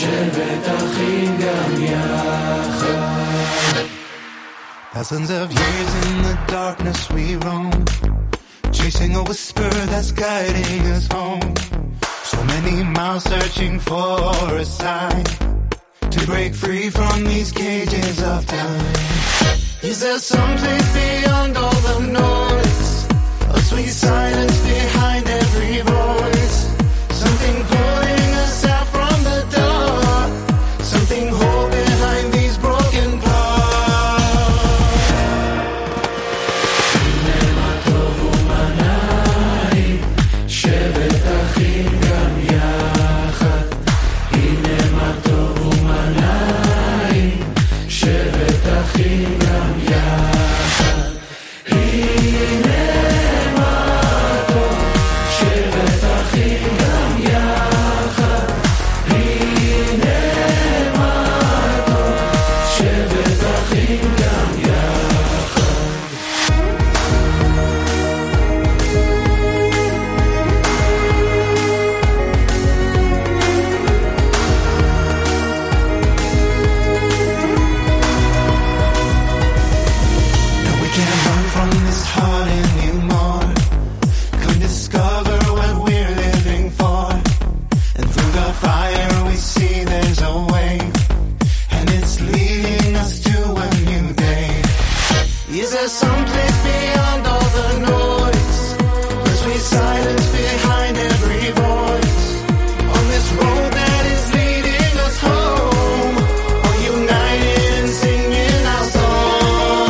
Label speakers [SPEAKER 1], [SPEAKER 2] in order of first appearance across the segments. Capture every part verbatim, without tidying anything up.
[SPEAKER 1] Thousands of years in the darkness we roam, chasing a whisper that's guiding us home. So many miles searching for a sign to break free from these cages of time. Is there some place beyond all the noise, a sweet silence behind every voice? Something pulling us out from the dark, something whole behind these broken parts. הנה מה טוב ומה נעים, שבת אחים גם יחד. הנה מה טוב ומה נעים, שבת אחים גם יחד. הנה מה טוב, שבת אחים גם יחד. הנה מה טוב, שבת אחים גם יחד. Now we can't run from this heart anymore. Come discover what we're living for. And through the fire we see there's a way, and it's leading us to a new day. Is there some place beyond all the noise, a sweet silence behind every voice? On this road that is leading us home, all united and singing our song.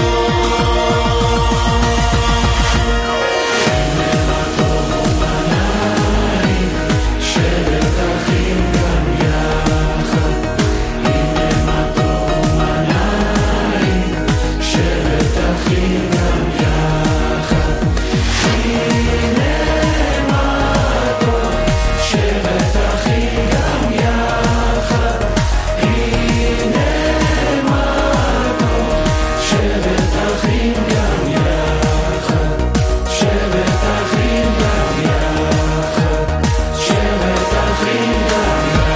[SPEAKER 1] הנה מה טוב ומה נעים, שבת אחים גם יחד. הנה מה טוב ומה נעים, שבת אחים גם יחד. הנה מה טוב, שבת אחים גם יחד. הנה מה טוב, שבת אחים גם יחד. שבת אחים גם יחד. שבת אחים גם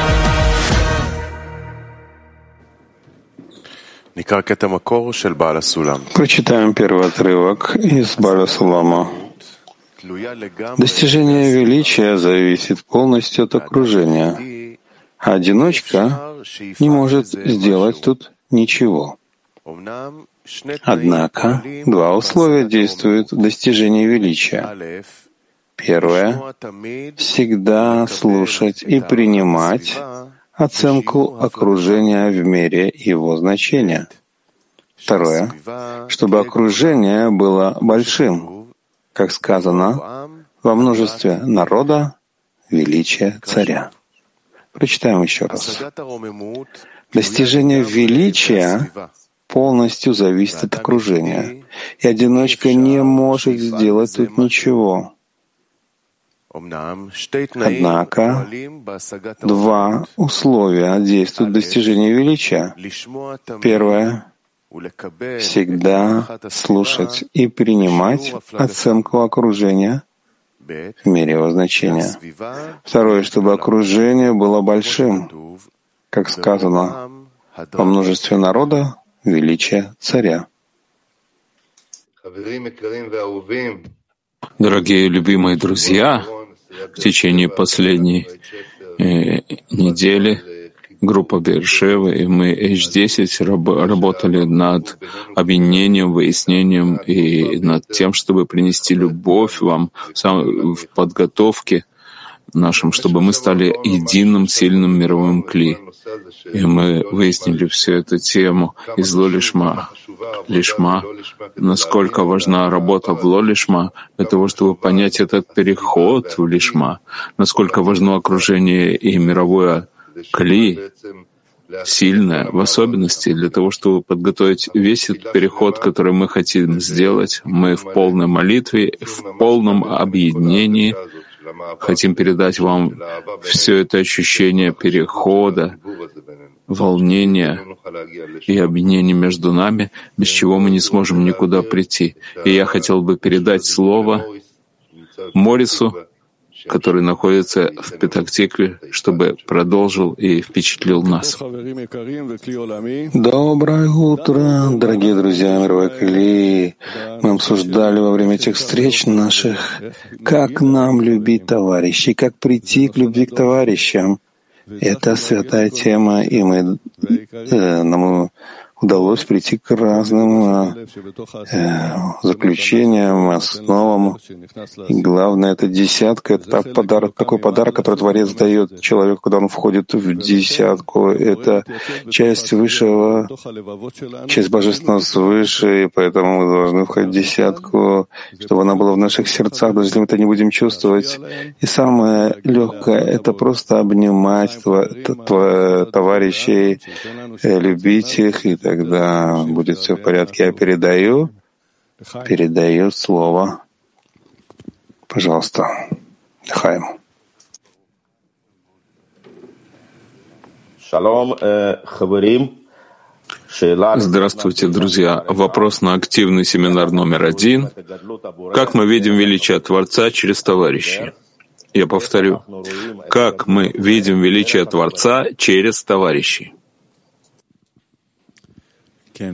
[SPEAKER 2] נקרא קטע מקור של בעל הסולם.
[SPEAKER 3] Прочитаем первый отрывок из Бааля Сулама.
[SPEAKER 2] תלויה לגמרי
[SPEAKER 3] Достижение величия зависит полностью от окружения, а одиночка не может сделать тут ничего.
[SPEAKER 2] אמנם שני תנאים
[SPEAKER 3] Однако
[SPEAKER 2] פועלים
[SPEAKER 3] два условия
[SPEAKER 2] בהשגת
[SPEAKER 3] действуют в достижении величия.
[SPEAKER 2] א',
[SPEAKER 3] Первое
[SPEAKER 2] לשמוע תמיד
[SPEAKER 3] — всегда слушать и принимать оценку окружения в мере его значения. Второе — чтобы окружение было большим, как сказано, во множестве народа величие царя. Прочитаем еще раз.
[SPEAKER 2] השגת הרוממות
[SPEAKER 3] Достижение величия полностью зависит от окружения, и одиночка не может сделать тут ничего.
[SPEAKER 2] אמנם שתי תנאים
[SPEAKER 3] Однако
[SPEAKER 2] פועלים בהשגת
[SPEAKER 3] два
[SPEAKER 2] הרוממות
[SPEAKER 3] условия действуют в достижении величия.
[SPEAKER 2] לשמוע תמיד
[SPEAKER 3] Первое —
[SPEAKER 2] ולקבל
[SPEAKER 3] всегда слушать и принимать оценку окружения
[SPEAKER 2] ב'
[SPEAKER 3] в мере его значения.
[SPEAKER 2] הסביבה
[SPEAKER 3] Второе — чтобы окружение было большим, как сказано, во множестве народа величие царя.
[SPEAKER 4] Дорогие любимые друзья, в течение последней э, недели группа Беэр-Шева и мы эйч десять раб, работали над объединением, выяснением и над тем, чтобы принести любовь вам сам, в подготовке нашим, чтобы мы стали единым сильным мировым кли. И мы выяснили всю эту тему из Ло-Лишма, Лишма, насколько важна работа в Ло-Лишма для того, чтобы понять этот переход в Лишма, насколько важно окружение и мировое кли, сильное, в особенности для того, чтобы подготовить весь этот переход, который мы хотим сделать. Мы в полной молитве, в полном объединении хотим передать вам все это ощущение перехода, волнения и объединения между нами, без чего мы не сможем никуда прийти. И я хотел бы передать слово Морису, который находится в Петах-Тикве, чтобы продолжил и впечатлил нас.
[SPEAKER 3] Доброе утро, дорогие друзья мировой колеи. Мы обсуждали во время этих встреч наших, как нам любить товарищей, как прийти к любви к товарищам. Это святая тема, и мы, э, нам удалось прийти к разным э, заключениям, основам. И главное, это десятка, это так подарок, такой подарок, который Творец дает человеку, когда он входит в десятку. Это часть высшего, часть божественного свыше, и поэтому мы должны входить в десятку, чтобы она была в наших сердцах, даже если мы это не будем чувствовать. И самое легкое — это просто обнимать товарищей, любить их, и тогда будет все в порядке. Я передаю, передаю слово. Пожалуйста, Хайм.
[SPEAKER 4] Здравствуйте, друзья. Вопрос на активный семинар номер один. Как мы видим величие Творца через товарищей? Я повторю. Как мы видим величие Творца через товарищей?
[SPEAKER 3] Да,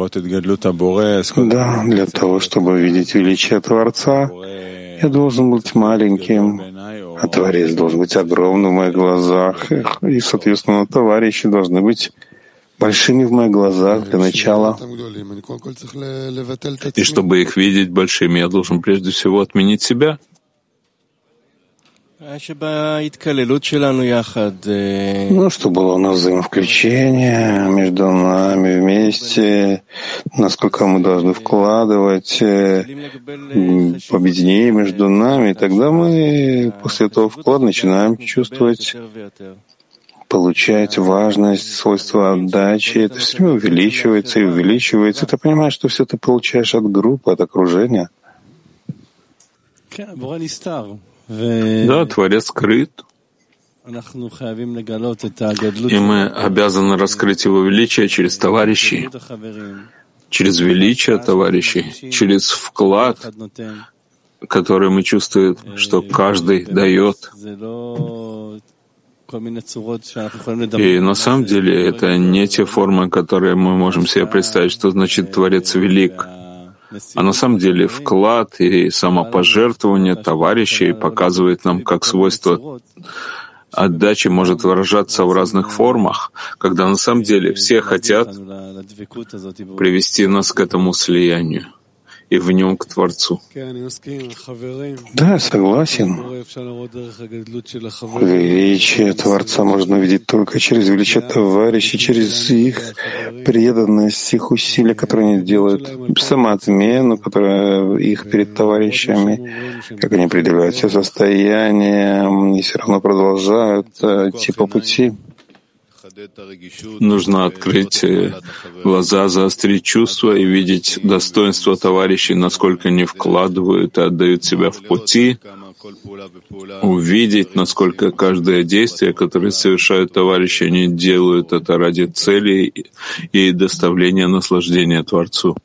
[SPEAKER 3] для того, чтобы видеть величие Творца, я должен быть маленьким, а Творец должен быть огромным в моих глазах, и, соответственно, товарищи должны быть большими в моих глазах для начала.
[SPEAKER 4] И чтобы их видеть большими, я должен прежде всего отменить себя.
[SPEAKER 3] Ну, что было у нас взаимовключение между нами вместе, насколько мы должны вкладывать объединение между нами, и тогда мы после этого вклада начинаем чувствовать, получать важность, свойства отдачи. Это все время увеличивается и увеличивается. Ты понимаешь, что все ты получаешь от группы, от окружения.
[SPEAKER 4] Да, Творец скрыт. И мы обязаны раскрыть его величие через товарищей, через величие товарищей, через вклад, который мы чувствуем, что каждый дает. И на самом деле это не те формы, которые мы можем себе представить, что значит Творец велик. А на самом деле вклад и самопожертвование товарищей показывает нам, как свойство отдачи может выражаться в разных формах, когда на самом деле все хотят привести нас к этому слиянию и в нем к Творцу.
[SPEAKER 3] Да, согласен. Величие Творца можно увидеть только через величие товарищей, через их преданность, их усилия, которые они делают, самоотмену, которая их перед товарищами, как они преодолевают все состояния и все равно продолжают идти по пути.
[SPEAKER 4] Нужно открыть глаза, заострить чувства и видеть достоинство товарищей, насколько они вкладывают и отдают себя в пути, увидеть, насколько каждое действие, которое совершают товарищи, они делают это ради цели и доставления наслаждения Творцу.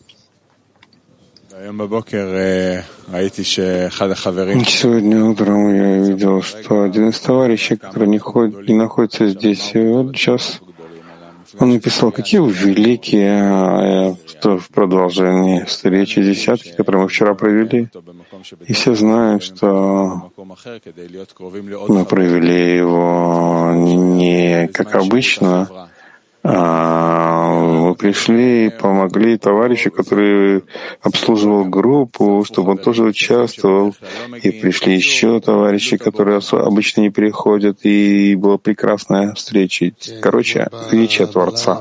[SPEAKER 3] Сегодня утром я видел, что один из товарищей, который не, ходит, не находится здесь, и вот сейчас он написал, какие вы великие, что в продолжении встречи десятки, которые мы вчера провели. И все знают, что мы провели его не как обычно, мы пришли и помогли товарищу, который обслуживал группу, чтобы он тоже участвовал. И пришли еще товарищи, которые обычно не приходят, и была прекрасная встреча. Короче, величие Творца.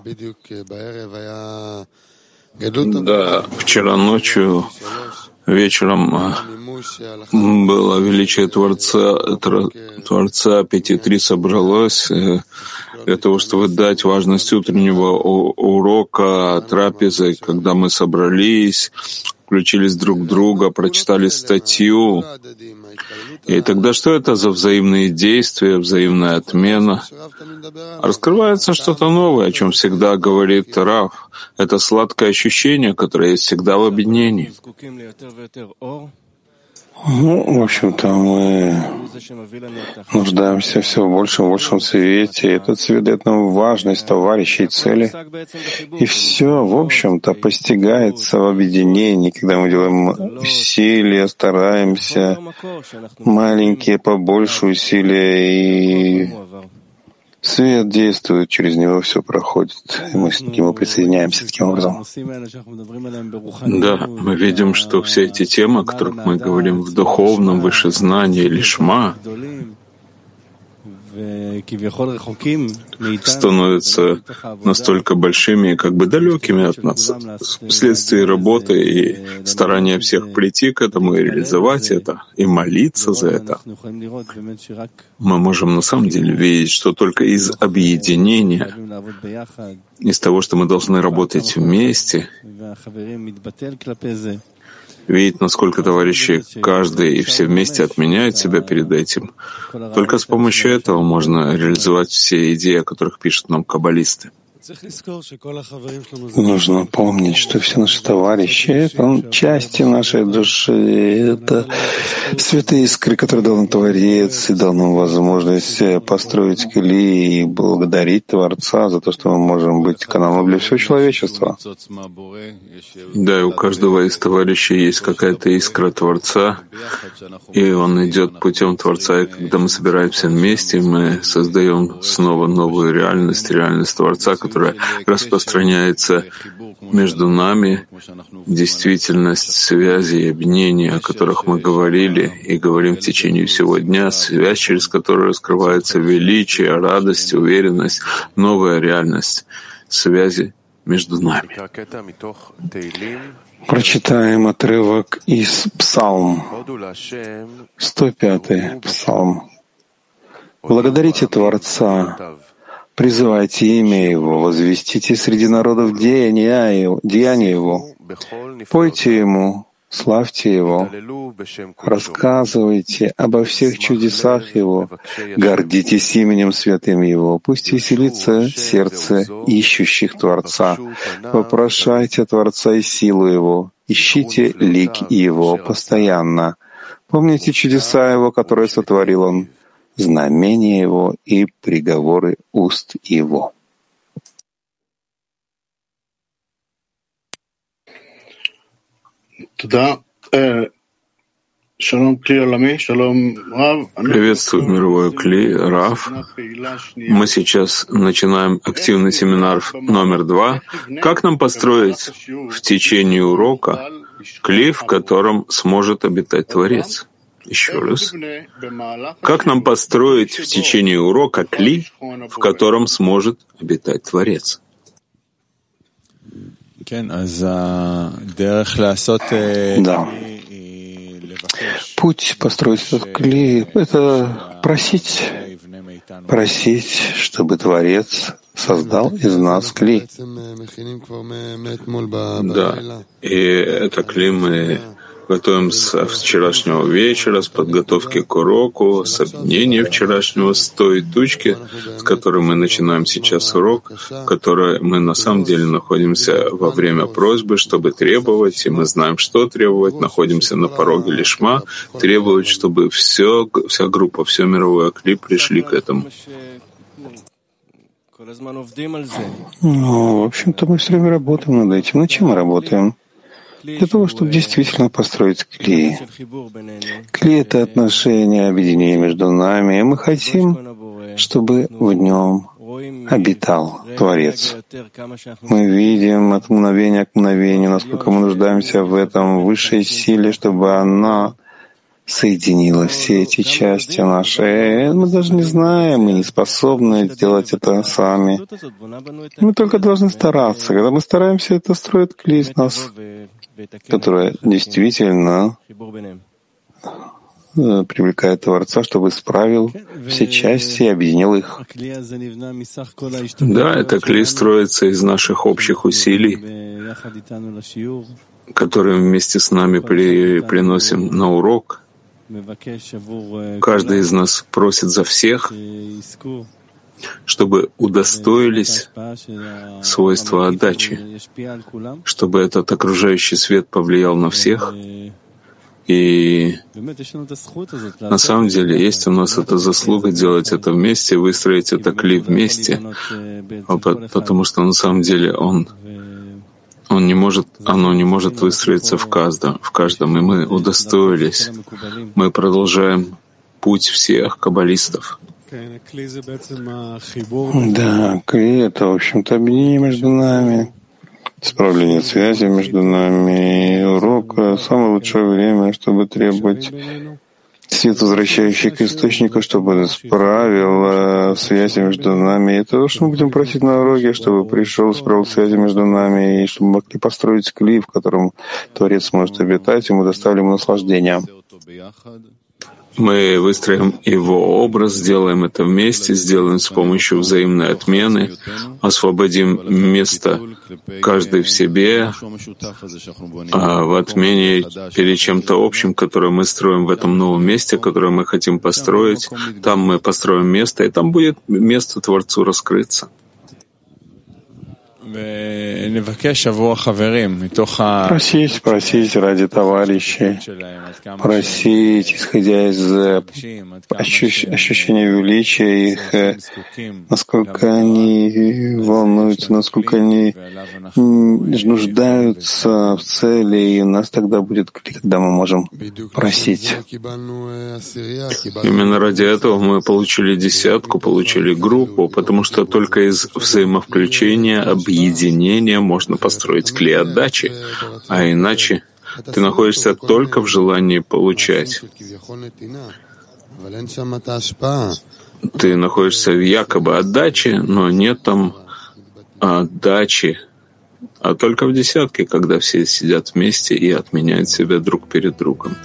[SPEAKER 4] Да, вчера ночью, вечером было величие Творца, Творца пяти три собралось для того, чтобы дать важность утреннего урока, трапезы, когда мы собрались, включились друг в друга, прочитали статью. И тогда что это за взаимные действия, взаимная отмена? Раскрывается что-то новое, о чем всегда говорит Рав. Это сладкое ощущение, которое есть всегда в объединении.
[SPEAKER 3] Ну, в общем-то, мы нуждаемся все в большем и большем свете. Этот свет дает нам важность товарищей и цели. И все, в общем-то, постигается в объединении, когда мы делаем усилия, стараемся, маленькие, побольше усилия, и свет действует, через него все проходит, и мы к нему присоединяемся таким образом.
[SPEAKER 4] Да, мы видим, что все эти темы, о которых мы говорим в духовном, выше знания или шма, становятся настолько большими и как бы далекими от нас вследствие работы и старания всех прийти к этому и реализовать это, и молиться за это. Мы можем на самом деле видеть, что только из объединения, из того, что мы должны работать вместе, видеть, насколько товарищи, каждый и все вместе отменяют себя перед этим. Только с помощью этого можно реализовать все идеи, о которых пишут нам каббалисты.
[SPEAKER 3] Нужно помнить, что все наши товарищи — это части нашей души, это святые искры, которые дал нам Творец и дал нам возможность построить кли и благодарить Творца за то, что мы можем быть каналом для всего человечества.
[SPEAKER 4] Да, и у каждого из товарищей есть какая-то искра Творца, и он идет путем Творца, и когда мы собираемся вместе, мы создаем снова новую реальность, реальность Творца, которая распространяется между нами, действительность связи и объединения, о которых мы говорили и говорим в течение всего дня, связь, через которую раскрывается величие, радость, уверенность, новая реальность связи между нами.
[SPEAKER 3] Прочитаем отрывок из Псалм, сто пятый Псалм. «Благодарите Творца, призывайте имя Его, возвестите среди народов деяния Его, деяния Его, пойте Ему, славьте Его, рассказывайте обо всех чудесах Его, гордитесь именем святым Его, пусть веселится сердце ищущих Творца, вопрошайте Творца и силу Его, ищите лик Его постоянно, помните чудеса Его, которые сотворил Он, знамения Его и приговоры уст Его».
[SPEAKER 4] Приветствую мировой Кли, Рав. Мы сейчас начинаем активный семинар номер два. Как нам построить в течение урока Кли, в котором сможет обитать Творец? Еще раз. Как нам построить в течение урока кли, в котором сможет обитать Творец?
[SPEAKER 3] Да. Путь построить этот кли — это просить, просить, чтобы Творец создал из нас кли.
[SPEAKER 4] Да, и это кли мы готовим с вчерашнего вечера, с подготовки к уроку, с объединения вчерашнего, с той точки, с которой мы начинаем сейчас урок, в которой мы на самом деле находимся во время просьбы, чтобы требовать, и мы знаем, что требовать, находимся на пороге лишма, требовать, чтобы все, вся группа, все мировое кли пришли к этому.
[SPEAKER 3] Ну, в общем-то, мы все время работаем над этим. Над чем мы работаем? Для того, чтобы действительно построить кли. Кли — это отношение, объединение между нами, и мы хотим, чтобы в нем обитал Творец. Мы видим от мгновения к мгновению, насколько мы нуждаемся в этом высшей силе, чтобы она соединила все эти части наши. Мы даже не знаем, мы не способны сделать это сами. Мы только должны стараться. Когда мы стараемся, это строит кли из нас, которая действительно привлекает Творца, чтобы исправил все части и объединил их.
[SPEAKER 4] Да, это кли строится из наших общих усилий, которые вместе с нами при, приносим на урок. Каждый из нас просит за всех, чтобы удостоились свойства отдачи, чтобы этот окружающий свет повлиял на всех И на самом деле есть у нас эта заслуга делать это вместе, выстроить это кли вместе, потому что на самом деле он, он не может, оно не может выстроиться в каждом, в каждом, и мы удостоились. Мы продолжаем путь всех каббалистов.
[SPEAKER 3] Да, кли — это, в общем-то, объединение между нами, исправление связи между нами и урок — самое лучшее время, чтобы требовать свет, возвращающий к источнику, чтобы он исправил связи между нами. И то, что мы будем просить на уроке, чтобы пришел, исправил связи между нами, и чтобы мы могли построить кли, в котором Творец может обитать, и мы доставим ему наслаждение.
[SPEAKER 4] Мы выстроим его образ, сделаем это вместе, сделаем с помощью взаимной отмены, освободим место каждый в себе, а в отмене перед чем-то общим, которое мы строим в этом новом месте, которое мы хотим построить. Там мы построим место, и там будет место Творцу раскрыться.
[SPEAKER 3] Просить, просить ради товарищей, просить, исходя из ощущ- ощущения величия их, насколько они волнуются, насколько они нуждаются в цели, и у нас тогда будет, когда мы можем просить.
[SPEAKER 4] Именно ради этого мы получили десятку, получили группу, потому что только из взаимовключения, объединения можно построить кли отдачи, а иначе ты находишься только в желании получать. Ты находишься в якобы отдаче, но нет там отдачи, а только в десятке, когда все сидят вместе и отменяют себя друг перед другом.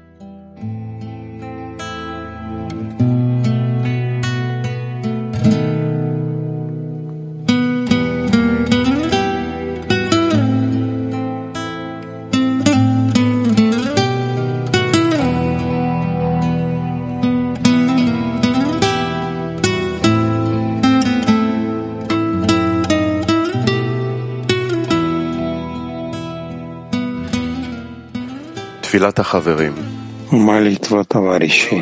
[SPEAKER 3] Молитва товарищей.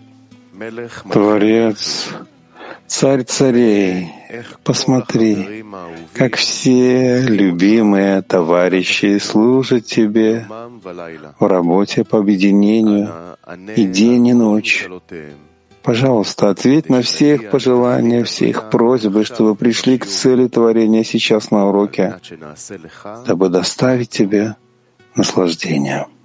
[SPEAKER 3] Творец, царь царей, посмотри, как все любимые товарищи служат тебе в работе по объединению и день, и ночь. Пожалуйста, ответь на все их пожелания, все их просьбы, чтобы пришли к цели творения сейчас на уроке, дабы доставить тебе наслаждение.